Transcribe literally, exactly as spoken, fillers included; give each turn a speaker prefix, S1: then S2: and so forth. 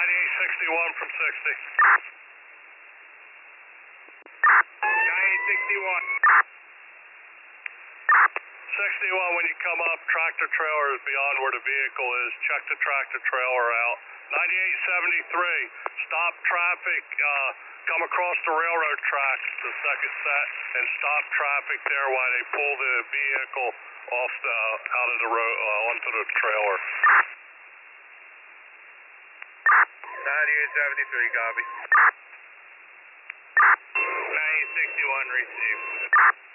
S1: ninety-eight sixty-one from sixty.
S2: ninety-eight sixty-one.
S1: sixty-one, when you come up, tractor trailer is beyond where the vehicle is. Check the tractor trailer out. ninety-eight seventy-three, stop traffic, uh, come across the railroad tracks, the second set, and stop traffic there while they pull the vehicle off the, out of the road, uh, onto the trailer.
S2: ninety-eight seventy-three, copy. ninety-eight sixty-one, received.